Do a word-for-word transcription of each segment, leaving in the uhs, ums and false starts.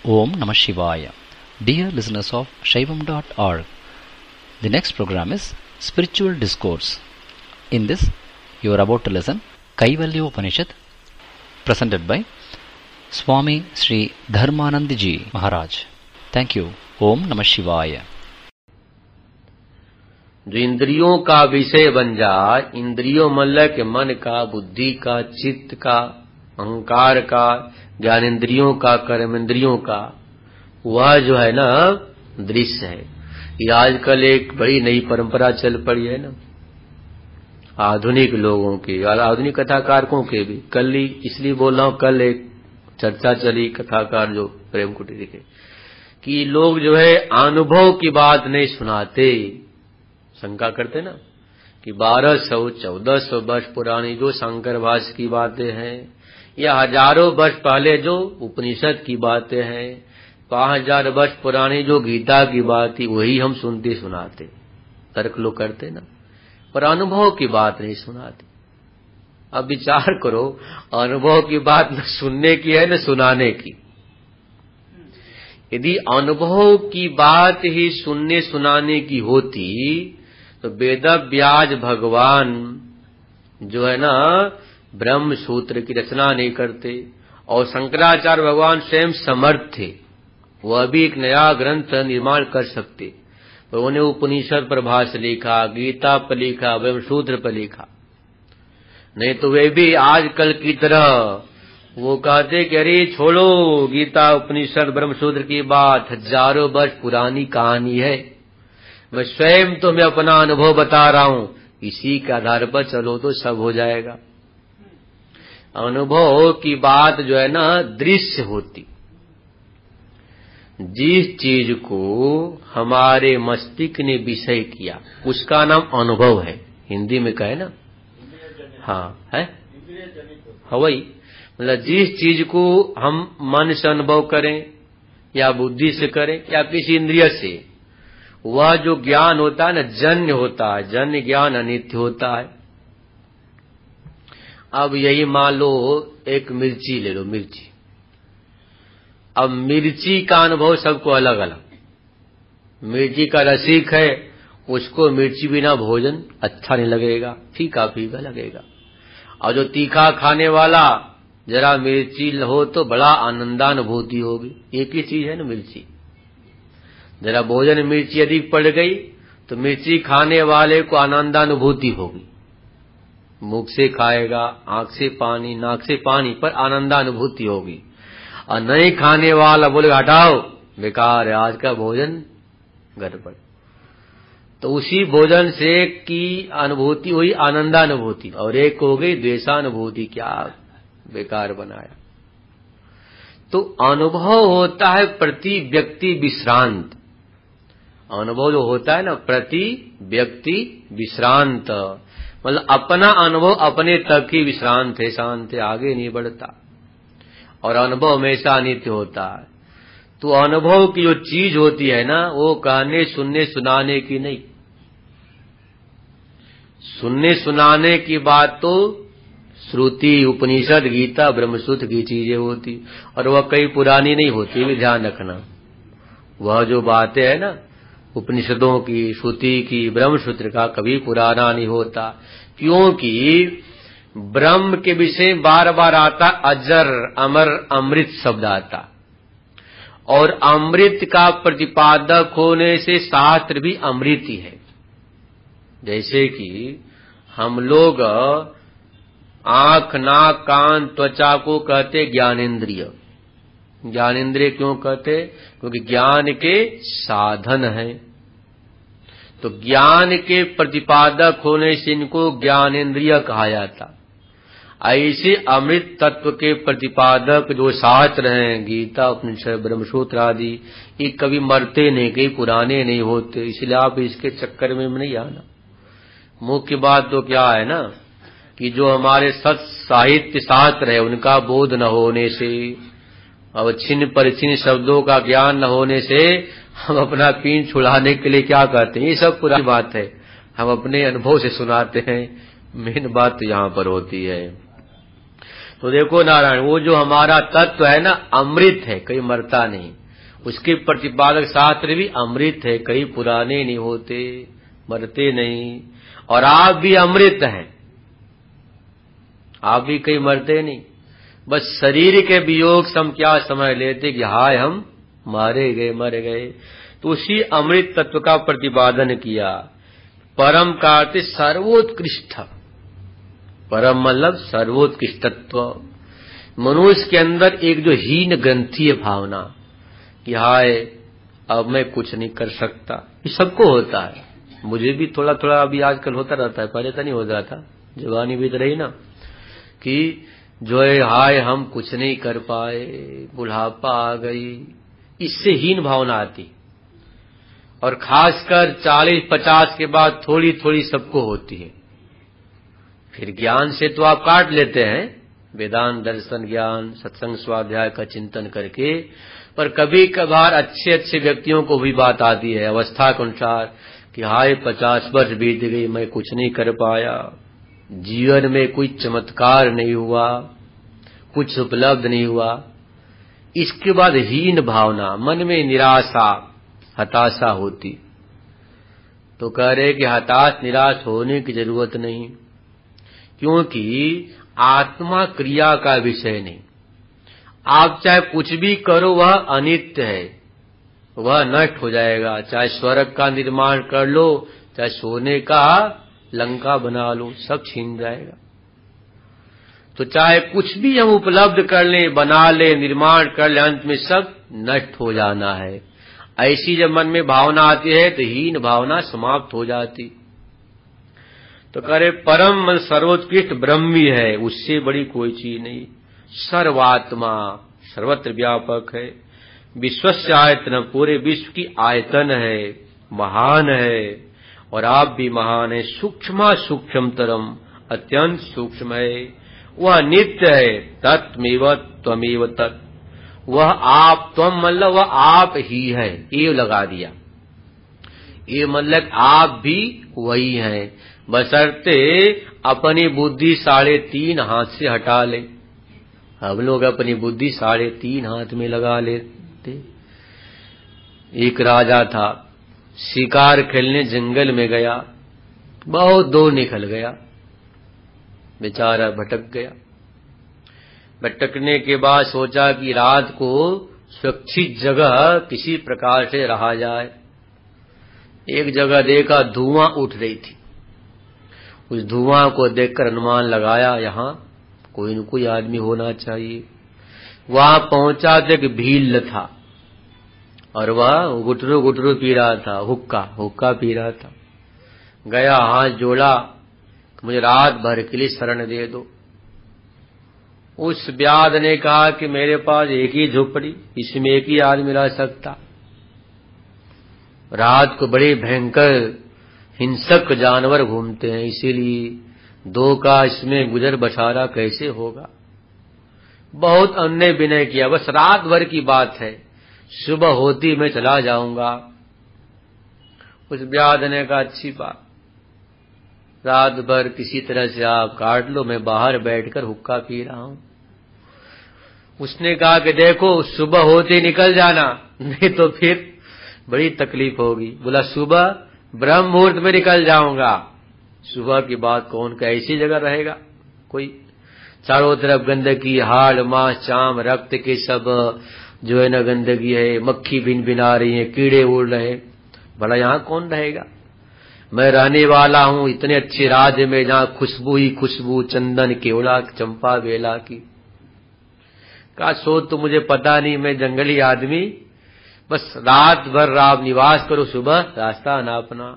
Om Namah Shivaya. Dear listeners of Shaivam dot org, the next program is Spiritual Discourse. In this, you are about to listen Kaivalya Upanishad, presented by Swami Sri Dharmanand Ji Maharaj. Thank you. Om Namah Shivaya. जो इंद्रियों का विषय बन जाए, इंद्रियों मतलब के मन का, बुद्धि का, चित्त का, अहंकार का, ज्ञानेंद्रियों का, कर्मेंद्रियों का, वह जो है ना दृश्य है। ये आजकल एक बड़ी नई परंपरा चल पड़ी है ना, आधुनिक लोगों की और आधुनिक कथाकारकों के भी। कल ही इसलिए बोल रहा हूँ, कल एक चर्चा चली कथाकार जो प्रेम कुटीर के, कि लोग जो है अनुभव की बात नहीं सुनाते। शंका करते ना कि बारह सौ चौदह सौ वर्ष पुरानी जो शंकर भाष्य की बातें हैं, या हजारों वर्ष पहले जो उपनिषद की बातें हैं, पांच हजार वर्ष पुरानी जो गीता की बात थी, वही हम सुनते सुनाते। तर्क लोग करते ना, पर अनुभव की बात नहीं सुनाते। अब विचार करो, अनुभव की बात न सुनने की है न सुनाने की। यदि अनुभव की बात ही सुनने सुनाने की होती तो वेदव्यास भगवान जो है ना ब्रह्म सूत्र की रचना नहीं करते, और शंकराचार्य भगवान स्वयं समर्थ थे, वह भी एक नया ग्रंथ निर्माण कर सकते। तो उन्हें उपनिषद पर भाष्य लिखा, गीता पर लिखा, ब्रह्म सूत्र पर लिखा। नहीं तो वे भी आजकल की तरह वो कहते कि अरे छोड़ो, गीता उपनिषद ब्रह्म सूत्र की बात हजारों वर्ष पुरानी कहानी है, मैं स्वयं तो मैं अपना अनुभव बता रहा हूं, इसी के आधार पर चलो तो सब हो जाएगा। अनुभव की बात जो है ना दृश्य होती। जिस चीज को हमारे मस्तिष्क ने विषय किया उसका नाम अनुभव है। हिंदी में कहे ना, हाँ है हवाई, मतलब जिस चीज को हम मन से अनुभव करें या बुद्धि से करें या किसी इंद्रिय से, वह जो ज्ञान होता है ना जन्य होता है। जन्य ज्ञान अनित्य होता है। अब यही मान लो एक मिर्ची ले लो, मिर्ची। अब मिर्ची का अनुभव सबको अलग अलग। मिर्ची का रसिक है, उसको मिर्ची बिना भोजन अच्छा नहीं लगेगा, फीका फीका लगेगा। और जो तीखा खाने वाला, जरा मिर्ची हो तो बड़ा आनंदानुभूति होगी। एक ही चीज है ना मिर्ची। जरा भोजन मिर्ची अधिक पड़ गई तो मिर्ची खाने वाले को आनंदानुभूति होगी, मुख से खाएगा, आंख से पानी, नाक से पानी, पर आनंदानुभूति होगी। और नहीं खाने वाला बोले हटाओ, बेकार है आज का भोजन, गड़बड़। तो उसी भोजन से की अनुभूति हुई आनंदानुभूति, और एक हो गई द्वेषानुभूति, क्या बेकार बनाया। तो अनुभव होता है प्रति व्यक्ति विश्रांत। अनुभव जो होता है ना प्रति व्यक्ति विश्रांत, मतलब अपना अनुभव अपने तक ही विश्रांत है, शांत है, आगे नहीं बढ़ता। और अनुभव हमेशा अनित्य होता है। तो अनुभव की जो चीज होती है ना, वो कहने सुनने सुनाने की नहीं। सुनने सुनाने की बात तो श्रुति, उपनिषद, गीता, ब्रह्मसूत्र की चीजें होती, और वह कई पुरानी नहीं होती, भी ध्यान रखना। वह जो बातें है ना उपनिषदों की, श्रुति की, ब्रह्मसूत्र का, कभी पुराना नहीं होता। क्योंकि ब्रह्म के विषय बार बार आता अजर, अमर, अमृत शब्द आता, और अमृत का प्रतिपादक होने से शास्त्र भी अमृत ही है। जैसे कि हम लोग आंख, नाक, कान, त्वचा को कहते ज्ञानेंद्रिय। ज्ञानेंद्रिय क्यों कहते? क्योंकि ज्ञान के साधन हैं। तो ज्ञान के प्रतिपादक होने से इनको ज्ञानेंद्रिय कहा जाता। ऐसे अमृत तत्व के प्रतिपादक जो शास्त्र हैं, गीता, उपनिषद, ब्रह्मसूत्र आदि, ये कभी मरते नहीं, कहीं पुराने नहीं होते। इसलिए आप इसके चक्कर में नहीं आना। मुख्य बात तो क्या है ना कि जो हमारे सत साहित्य शास्त्र है उनका बोध न होने से, अब छिन्न परिचिन्न शब्दों का ज्ञान न होने से हम अपना पीन छुड़ाने के लिए क्या कहते हैं, ये सब पुरानी बात है, हम अपने अनुभव से सुनाते हैं। मेन बात तो यहाँ पर होती है। तो देखो नारायण, वो जो हमारा तत्व है ना, अमृत है, कहीं मरता नहीं। उसके प्रतिपादक शास्त्र भी अमृत है, कहीं पुराने नहीं होते, मरते नहीं। और आप भी अमृत हैं, आप भी कहीं मरते नहीं। बस शरीर के वियोग से हम क्या समझ लेते कि हाय हम मारे गए, मर गए। तो उसी अमृत तत्व का प्रतिपादन किया। परम का अर्थ सर्वोत्कृष्ट, परम मतलब सर्वोत्कृष्टत्व। मनुष्य के अंदर एक जो हीन ग्रंथि है भावना कि हाय अब मैं कुछ नहीं कर सकता, ये सबको होता है। मुझे भी थोड़ा थोड़ा अभी आजकल होता रहता है, पहले तो नहीं होता था, जवानी भी तो रही ना, कि जो है हाय हम कुछ नहीं कर पाए, बुढ़ापा आ गई, इससे हीन भावना आती। और खासकर चालीस पचास के बाद थोड़ी थोड़ी सबको होती है। फिर ज्ञान से तो आप काट लेते हैं, वेदांत दर्शन ज्ञान सत्संग स्वाध्याय का चिंतन करके, पर कभी कभार अच्छे अच्छे व्यक्तियों को भी बात आती है अवस्था के अनुसार कि हाय पचास वर्ष बीत गई, मैं कुछ नहीं कर पाया, जीवन में कोई चमत्कार नहीं हुआ, कुछ उपलब्ध नहीं हुआ। इसके बाद हीन भावना, मन में निराशा हताशा होती। तो कह रहे कि हताश निराश होने की जरूरत नहीं, क्योंकि आत्मा क्रिया का विषय नहीं। आप चाहे कुछ भी करो वह अनित्य है, वह नष्ट हो जाएगा। चाहे स्वर्ग का निर्माण कर लो, चाहे सोने का लंका बना लो, सब छीन जाएगा। तो चाहे कुछ भी हम उपलब्ध कर लें, बना लें, निर्माण कर लें, अंत में सब नष्ट हो जाना है। ऐसी जब मन में भावना आती है तो हीन भावना समाप्त हो जाती। तो करे परम सर्वोत्कृष्ट ब्रह्म ही है, उससे बड़ी कोई चीज नहीं। सर्वात्मा, सर्वत्र व्यापक है, विश्वस्य आयतन, पूरे विश्व की आयतन है, महान है। और आप भी महान है, सूक्ष्म सूक्ष्मतरम, अत्यंत सूक्ष्म है। वह नित्य है, तत्मेव त्वमेव तत्, वह आप, त्वम मतलब वह आप ही है, ये लगा दिया। ये मतलब आप भी वही हैं, बशर्ते अपनी बुद्धि साढ़े तीन हाथ से हटा ले। हम लोग अपनी बुद्धि साढ़े तीन हाथ में लगा लेते। एक राजा था, शिकार खेलने जंगल में गया, बहुत दूर निकल गया, बेचारा भटक गया। भटकने के बाद सोचा कि रात को सुरक्षित जगह किसी प्रकार से रहा जाए। एक जगह देखा धुआं उठ रही थी, उस धुआं को देखकर अनुमान लगाया यहाँ कोई न कोई आदमी होना चाहिए। वहां पहुंचा तो एक भील था और वह गुटरू गुटरू पी रहा था, हुक्का हुक्का पी रहा था। गया, हाथ जोड़ा, मुझे रात भर के लिए शरण दे दो। उस व्याध ने कहा कि मेरे पास एक ही झोपड़ी, इसमें एक ही आदमी रह सकता। रात को बड़े भयंकर हिंसक जानवर घूमते हैं, इसीलिए दो का इसमें गुजर बसारा कैसे होगा। बहुत अन्य विनय किया, बस रात भर की बात है, सुबह होती मैं चला जाऊंगा। उस व्याध ने कहा अच्छी बात, रात भर किसी तरह से आप काट लो, मैं बाहर बैठकर हुक्का पी रहा हूं। उसने कहा कि देखो सुबह होते निकल जाना, नहीं तो फिर बड़ी तकलीफ होगी। बोला सुबह ब्रह्म मुहूर्त में निकल जाऊंगा। सुबह की बात कौन का ऐसी जगह रहेगा कोई, चारों तरफ गंदगी, हाड़ मांस चाम रक्त के सब जो है न गंदगी है, मक्खी भिन भिना रही है, कीड़े उड़ रहे, भला यहाँ कौन रहेगा। मैं रहने वाला हूँ इतने अच्छे राज्य में जहाँ खुशबू ही खुशबू, चंदन केवड़ा चंपा बेला की। का सो तो मुझे पता नहीं, मैं जंगली आदमी, बस रात भर रात निवास करो, सुबह रास्ता नापना।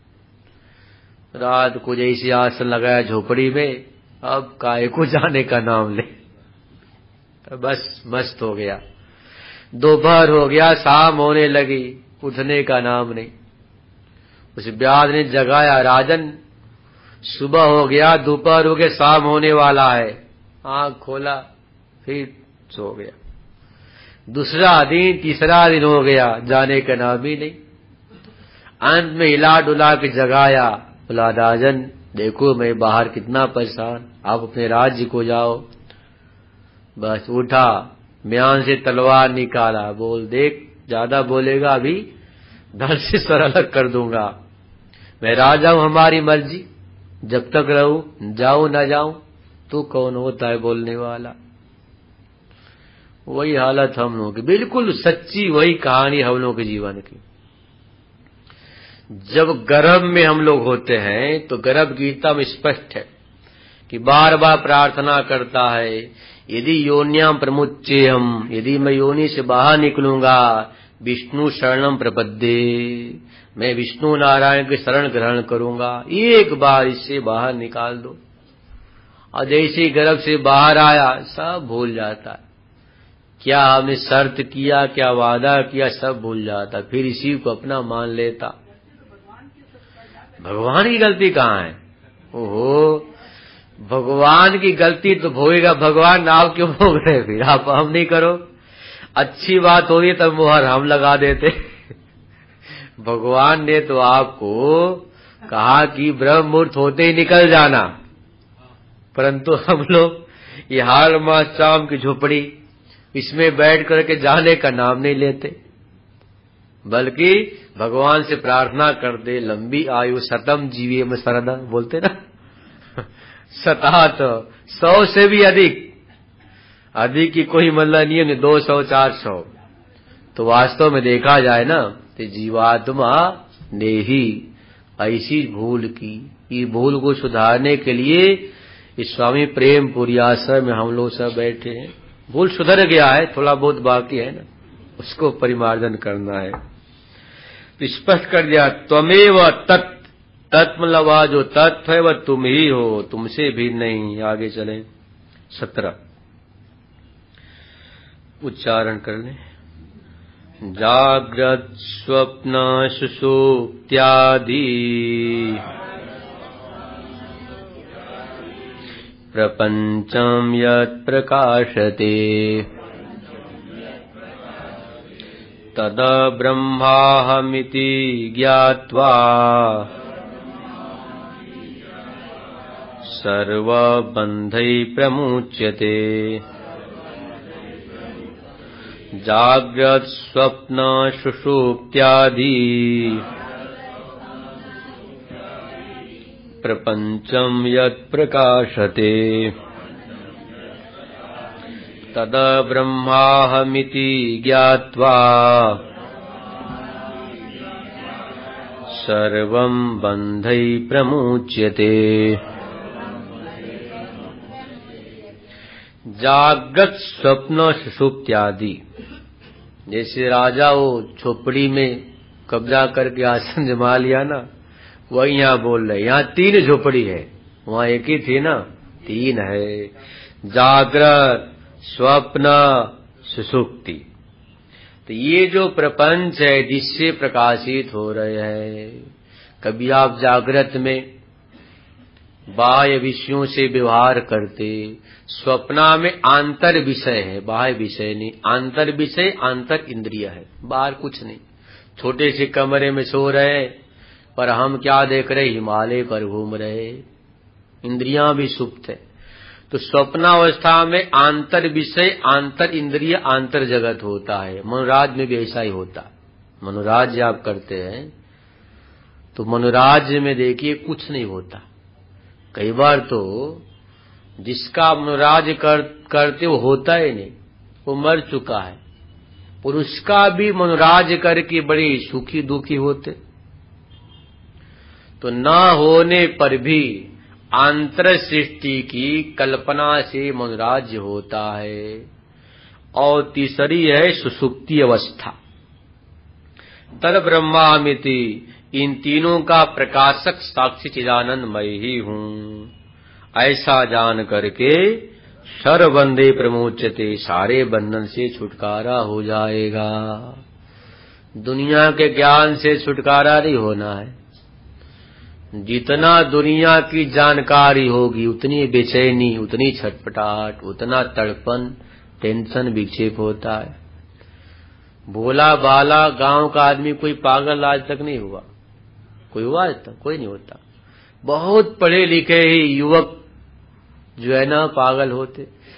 रात को जैसे आसन लगाया झोपड़ी में, अब काहे को जाने का नाम ले, तो बस मस्त हो गया। दोपहर हो गया, शाम होने लगी, उठने का नाम नहीं। उस व्याध ने जगाया, राजन सुबह हो गया, दोपहर हो गया, शाम होने वाला है। आंख खोला, फिर सो गया। दूसरा दिन, तीसरा दिन हो गया, जाने का नाम ही नहीं। अंत में हिला डुला के जगाया, बोला राजन देखो मैं बाहर कितना परेशान, आप अपने राज्य को जाओ। बस उठा, म्यान से तलवार निकाला, बोल देख ज्यादा बोलेगा अभी धड़ से सर अलग कर दूंगा। मैं राजा हूं, हमारी मर्जी, जब तक रहूं, जाऊं ना जाऊं, तू कौन होता है बोलने वाला। वही हालत हम लोगों की, बिल्कुल सच्ची वही कहानी हम लोगों के जीवन की। जब गर्भ में हम लोग होते हैं तो गर्भ गीता में स्पष्ट है कि बार बार प्रार्थना करता है, यदि योन्याम प्रमुच्चे हम, यदि मैं योनि से बाहर निकलूंगा, विष्णु शरणम प्रपद्ये, मैं विष्णु नारायण के शरण ग्रहण करूंगा, एक बार इससे बाहर निकाल दो। और जैसे ही गर्भ से बाहर आया सब भूल जाता है, क्या हमने शर्त किया, क्या वादा किया, सब भूल जाता, फिर इसी को अपना मान लेता। भगवान की गलती कहाँ है? ओहो, भगवान की गलती तो भोगेगा भगवान, आप क्यों भोग रहे? फिर आप हम नहीं करो, अच्छी बात हो रही तब मोहर हम लगा देते। भगवान ने तो आपको कहा कि ब्रह्म मुहूर्त होते ही निकल जाना, परंतु हम लोग ये हाल मास शाम की झोपड़ी इसमें बैठ करके जाने का नाम नहीं लेते, बल्कि भगवान से प्रार्थना कर दे लंबी आयु शतम जीवे में शरदा, बोलते ना सतात, सौ से भी अधिक, अधिक की कोई मतलब नहीं है, दो सौ चार सौ। तो वास्तव में देखा जाए ना तो जीवात्मा ने ही ऐसी भूल की, ये भूल को सुधारने के लिए इस स्वामी प्रेमपुरी आश्रम में हम लोग सब बैठे हैं। भूल सुधर गया है, थोड़ा बहुत बाकी है ना, उसको परिमार्जन करना है। तो स्पष्ट कर दिया, त्वमेव तत्, तत् मतलब वह जो तत्व है वह तुम ही हो, तुमसे भी नहीं। आगे चले सत्रह उच्चारण कर लें। जाग्रत स्वप्न सुषुप्त्यादि प्रपंचम यत् प्रकाशते तद ब्रह्माहमिति ज्ञात्वा सर्वबन्धै प्रमुच्यते। जाग्रत स्वप्न सुषुप्त्यादि प्रपंचम यत् प्रकाशते तद ब्रह्माहमिति ज्ञात्वा सर्वं बन्धै प्रमुच्यते। जागृत स्वप्न सुषुप्त्यादि, जैसे राजा वो झोपड़ी में कब्जा करके आसन जमा लिया ना, वही यहाँ बोल रहे। यहाँ तीन झोपड़ी है, वहाँ एक ही थी ना, तीन है। जागृत, स्वप्न, सुषुप्ति। तो ये जो प्रपंच है जिससे प्रकाशित हो रहे हैं, कभी आप जागृत में बाह्य विषयों से व्यवहार करते, स्वप्ना में आंतर विषय है, बाह्य विषय नहीं, आंतर विषय आंतर इंद्रिय है, बाहर कुछ नहीं। छोटे से कमरे में सो रहे पर हम क्या देख रहे? हिमालय पर घूम रहे, इंद्रियां भी सुप्त है। तो स्वप्नावस्था में आंतर विषय आंतर इंद्रिय आंतर जगत होता है। मनोराज में भी ऐसा ही होता। मनोराज्य आप करते हैं तो मनोराज्य में देखिए कुछ नहीं होता। कई बार तो जिसका मनोराज्य कर, करते वो होता ही नहीं, वो मर चुका है, और उसका भी मनोराज्य करके बड़े सुखी दुखी होते। तो न होने पर भी आंतर सृष्टि की कल्पना से मनोराज्य होता है। और तीसरी है सुषुप्ति अवस्था। तद ब्रह्मामिति, इन तीनों का प्रकाशक साक्षी चिदानंद मैं ही हूँ, ऐसा जान करके सर्वबंधे प्रमुच्यते, सारे बंधन से छुटकारा हो जाएगा। दुनिया के ज्ञान से छुटकारा नहीं होना है। जितना दुनिया की जानकारी होगी उतनी बेचैनी, उतनी छटपटाहट, उतना तड़पन, टेंशन विक्षेप होता है। भोला बाला गांव का आदमी कोई पागल आज तक नहीं हुआ। कोई हुआ आज तक? कोई नहीं होता। बहुत पढ़े लिखे ही युवक जो है ना पागल होते।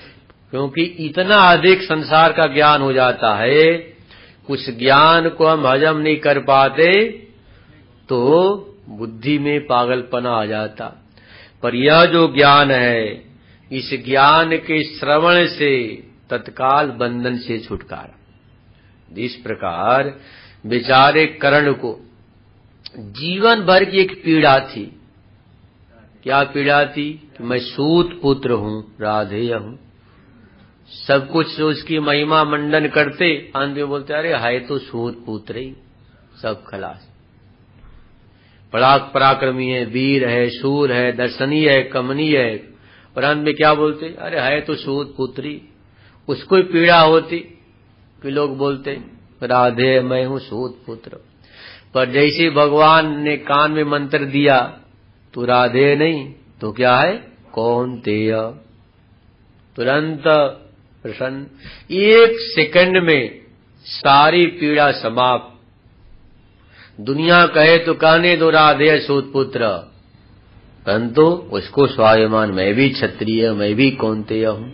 क्योंकि इतना अधिक संसार का ज्ञान हो जाता है, उस ज्ञान को हम हजम नहीं कर पाते तो बुद्धि में पागलपना आ जाता। पर यह जो ज्ञान है, इस ज्ञान के श्रवण से तत्काल बंधन से छुटकारा। जिस प्रकार बेचारे कर्ण को जीवन भर की एक पीड़ा थी। क्या पीड़ा थी? कि मैं सूत पुत्र हूं, राधेय हूं। सब कुछ उसकी महिमा मंडन करते, अंत में बोलते अरे है तो सूत पुत्र ही, सब खलास। बड़ा पराक्रमी है, वीर है, शूर है, दर्शनीय है, कमनीय है, पर अंत में क्या बोलते? अरे है तो सूत पुत्री। उसको पीड़ा होती कि लोग बोलते राधे मैं हूं सूत पुत्र। पर जैसे भगवान ने कान में मंत्र दिया तो राधे नहीं तो क्या है? कौन्तेय। तुरंत प्रसन्न, एक सेकंड में सारी पीड़ा समाप्त। दुनिया कहे तो कहने दो राधे सूत पुत्र, परंतु उसको स्वाभिमान मैं भी क्षत्रिय, मैं भी कौन्तेय हूं।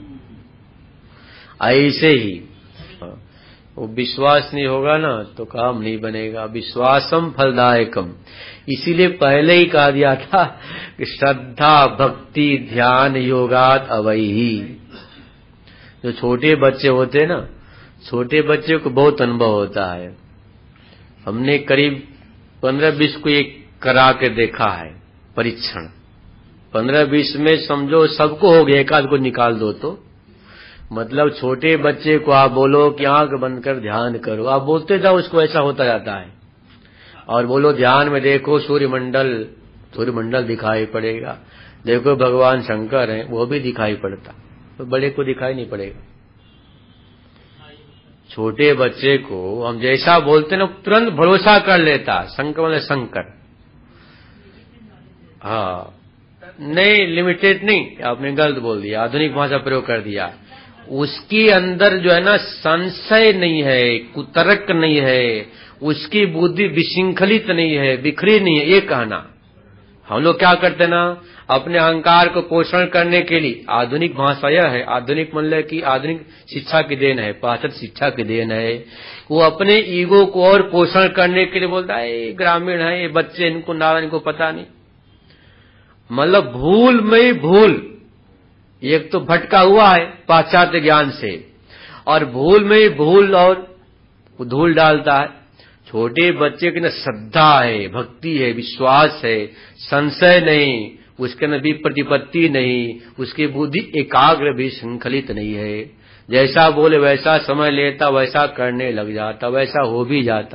ऐसे ही वो विश्वास नहीं होगा ना तो काम नहीं बनेगा। विश्वासम फलदायकम, इसीलिए पहले ही कहा दिया था कि श्रद्धा भक्ति ध्यान योगात अवैही। जो छोटे बच्चे होते ना, छोटे बच्चे को बहुत अनुभव होता है। हमने करीब पंद्रह बीस को एक करा के देखा है परीक्षण। पंद्रह बीस में समझो सबको हो गया, एक आध को निकाल दो तो मतलब छोटे बच्चे को आप बोलो कि आंख बंद कर ध्यान करो, आप बोलते जाओ उसको ऐसा होता जाता है। और बोलो ध्यान में देखो सूर्यमंडल, सूर्यमंडल दिखाई पड़ेगा। देखो भगवान शंकर हैं, वो भी दिखाई पड़ता, तो बड़े को दिखाई नहीं पड़ेगा। छोटे बच्चे को हम जैसा बोलते ना तुरंत भरोसा कर लेता। शंकर मतलब शंकर, हाँ नहीं लिमिटेड नहीं, आपने गलत बोल दिया, आधुनिक भाषा प्रयोग कर दिया। उसके अंदर जो है ना संशय नहीं है, कुतर्क नहीं है, उसकी बुद्धि विशृंखलित नहीं है, बिखरी नहीं है, ये कहना। हम लोग क्या करते ना, अपने अहंकार को पोषण करने के लिए, आधुनिक भाषा यह है, आधुनिक मतलब की आधुनिक शिक्षा की देन है, पाश्चात्य शिक्षा की देन है। वो अपने ईगो को और पोषण करने के लिए बोलता है ये ग्रामीण है, ये बच्चे, इनको नारा, इनको पता नहीं। मतलब भूल में भूल, एक तो भटका हुआ है पाश्चात्य ज्ञान से, और भूल में भूल और धूल डालता है। छोटे बच्चे के ना श्रद्धा है, भक्ति है, विश्वास है, संशय नहीं, उसके अंदर भी प्रतिपत्ति नहीं, उसकी बुद्धि एकाग्र भी श्रृंखलित नहीं है। जैसा बोले वैसा समय लेता, वैसा करने लग जाता, वैसा हो भी जाता।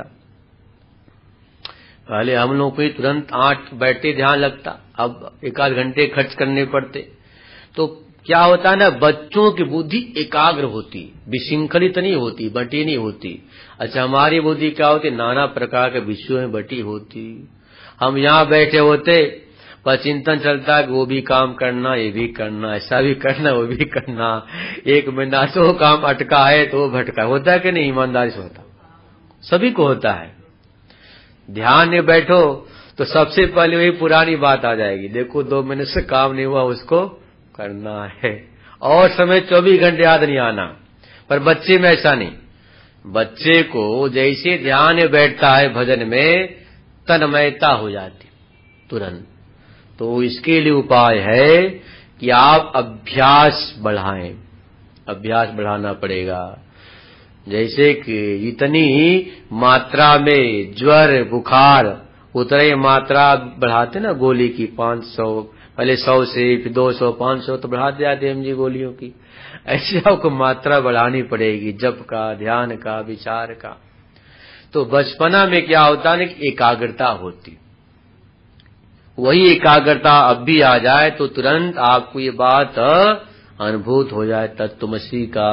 पहले हम लोग को तुरंत आठ बैठते ध्यान लगता, अब एक आध घंटे खर्च करने पड़ते। तो क्या होता है ना, बच्चों की बुद्धि एकाग्र होती, विशृंखलित नहीं होती, बटी नहीं होती। अच्छा हमारी बुद्धि क्या होती? नाना प्रकार के विषयों में बटी होती। हम यहाँ बैठे होते पर चिंतन चलता कि वो भी काम करना, ये भी करना, ऐसा भी करना, वो भी करना। एक महीना तो काम अटका है तो वो भटका होता है कि नहीं? ईमानदारी से होता, सभी को होता है। ध्यान में बैठो तो सबसे पहले वही पुरानी बात आ जाएगी, देखो दो महीने से काम नहीं हुआ, उसको करना है। और समय चौबीस घंटे याद नहीं आना। पर बच्चे में ऐसा नहीं, बच्चे को जैसे ध्यान में बैठता है भजन में, तन्मयता हो जाती तुरंत। तो इसके लिए उपाय है कि आप अभ्यास बढ़ाएं, अभ्यास बढ़ाना पड़ेगा। जैसे कि इतनी मात्रा में ज्वर बुखार, उतनी मात्रा बढ़ाते ना गोली की, पांच सौ, पहले सौ से फिर दो सौ, पांच सौ तो बढ़ाते जाते एम जी गोलियों की। ऐसे आपको मात्रा बढ़ानी पड़ेगी, जप का, ध्यान का, विचार का। तो बचपना में क्या होता है कि एकाग्रता होती, वही एकाग्रता अब भी आ जाए तो तुरंत आपको ये बात अनुभूत हो जाए तत्त्वमसी का।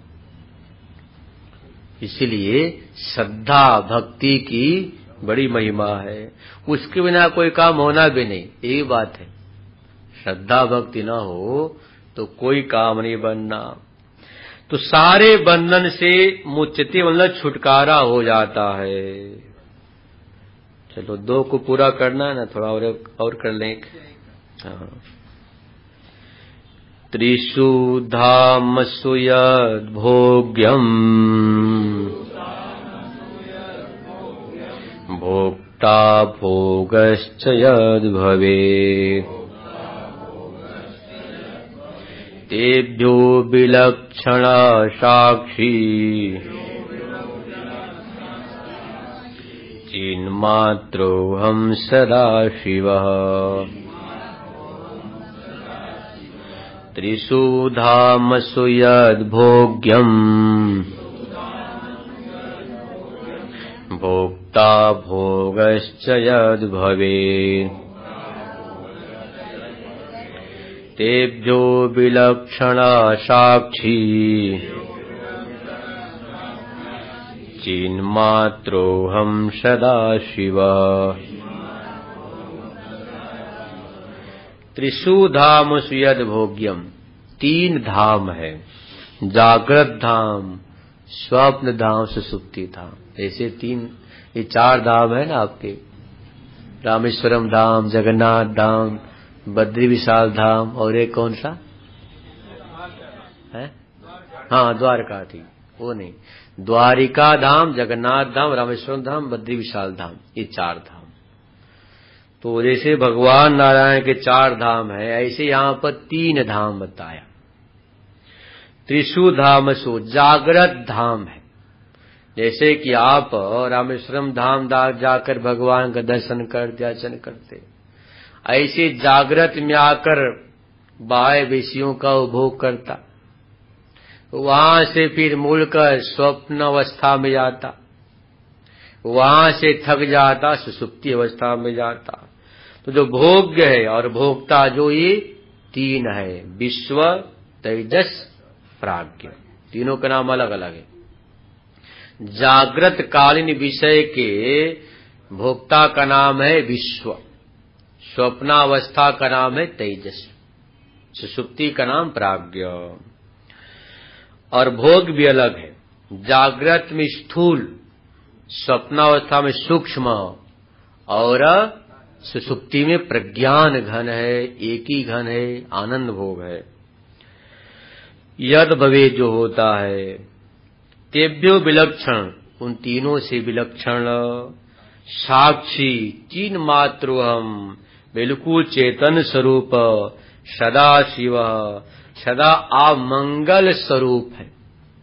इसलिए श्रद्धा भक्ति की बड़ी महिमा है, उसके बिना कोई काम होना भी नहीं, यही बात है। श्रद्धा भक्ति ना हो तो कोई काम नहीं बनना। तो सारे बंधन से मुच्यते मतलब छुटकारा हो जाता है। चलो दो को पूरा करना है ना, थोड़ा और और कर लें। हाँ, त्रिषु धामसु यद्भोग्यम् भोक्ता भोगश्च यद्भवेत् तेभ्यो विलक्षणा साक्षी चिन्मात्रोऽहं सदा शिवः त्रिषु धामसु यद्भोग्यम् भोक्ता भोगश्च यद्भवेत् तेभ्यो विलक्षणा साक्षी चिन्मात्रोऽहं सदा शिवः त्रिषु धामसु यद्भोग्यम, तीन धाम है, जागृत धाम, स्वप्न धाम, सुसुप्ति धाम। ऐसे तीन, ये चार धाम है ना आपके, रामेश्वरम धाम, जगन्नाथ धाम, बद्री विशाल धाम, और एक कौन सा है? हाँ, द्वारका थी, वो नहीं, द्वारिका धाम, जगन्नाथ धाम, रामेश्वरम धाम, बद्री विशाल धाम, ये चार धाम। तो जैसे भगवान नारायण के चार धाम है, ऐसे यहाँ पर तीन धाम बताया। त्रिषु धामसु, जागृत धाम है, जैसे कि आप रामेश्वरम धाम जाकर भगवान का दर्शन करते, अर्चन करते, ऐसे जागृत में आकर बाह्य विषयों का उपभोग करता, वहां से फिर मूलकर स्वप्न अवस्था में जाता, वहां से थक जाता, सुसुप्ति अवस्था में जाता। तो जो भोग्य है और भोक्ता, जो ये तीन है, विश्व, तेजस, प्राज्ञ, तीनों का नाम अलग अलग है। जागृत कालीन विषय के भोक्ता का नाम है विश्व, स्वप्नावस्था का नाम है तेजस, सुषुप्ति का नाम प्राज्ञ। और भोग भी अलग है, जागृत में स्थूल, स्वप्नावस्था में सूक्ष्म, और सुषुप्ति में प्रज्ञान घन है, एक ही घन है, आनंद भोग है। यद भवे, जो होता है, तेभ्यो विलक्षण, उन तीनों से विलक्षण, साक्षी, चिन मात्रोहम, बिल्कुल चेतन स्वरूप, सदा शिव, सदा अमंगल स्वरूप है।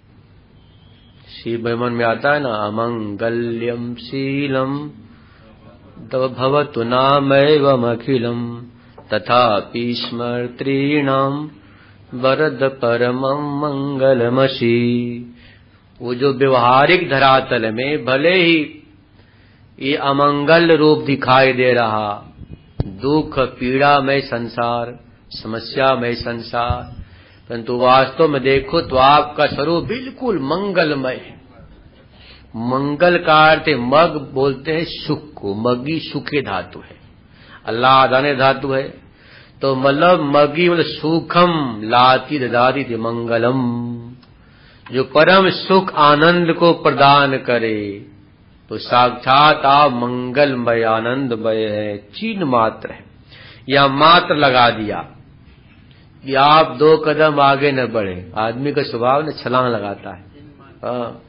शिव मन में आता है ना, अमंगल्यम शीलम तव भवतु नामैवमखिलम तथापि स्मर्तॄणां वरद परमं मंगलमसि। वो जो व्यवहारिक धरातल में भले ही ये अमंगल रूप दिखाई दे रहा, दुख पीड़ामय संसार, समस्यामय संसार, परंतु वास्तव में देखो तो आपका स्वरूप बिल्कुल मंगलमय है। मंगल का अर्थ मग बोलते हैं सुख को, मगी सुखे धातु है, अल्लाह दाने धातु है, तो मतलब मगी मतलब सुखम लाती ददाती थी मंगलम, जो परम सुख आनंद को प्रदान करे, तो साक्षात आप मंगलमय आनंदमय है। चिन्ह मात्र है, या मात्र लगा दिया कि आप दो कदम आगे न बढ़े। आदमी का स्वभाव न छलांग लगाता है, हाँ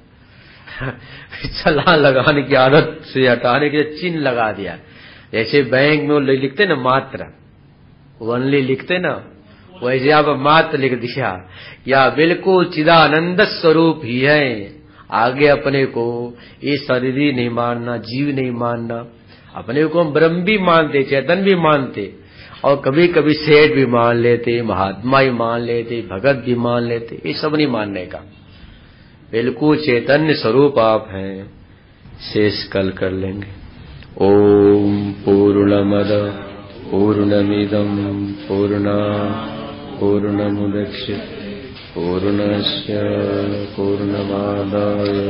छलांग लगाने की आदत से हटाने के लिए चिन्ह लगा दिया। जैसे बैंक में वो लिखते ना मात्र, वनली लिखते ना, वैसे आप मात्र लिख दिया, या बिल्कुल चिदानंद स्वरूप ही है। आगे अपने को ये शरीर ही नहीं मानना, जीव नहीं मानना, अपने को हम ब्रह्म भी मानते, चेतन भी मानते, और कभी कभी सेठ भी मान लेते, महात्मा ही मान लेते, भगत भी मान लेते, ये सब नहीं मानने का। बिल्कुल चैतन्य स्वरूप आप हैं। शेष कल कर लेंगे। ओम पूर्णमद पूर्णमिदं पूर्णात् पूर्णमुदच्यते पूर्णस्य पूर्णमादाय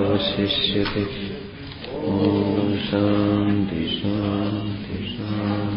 पूर्णमेवावशिष्यते। ओम शांति शांति शांति।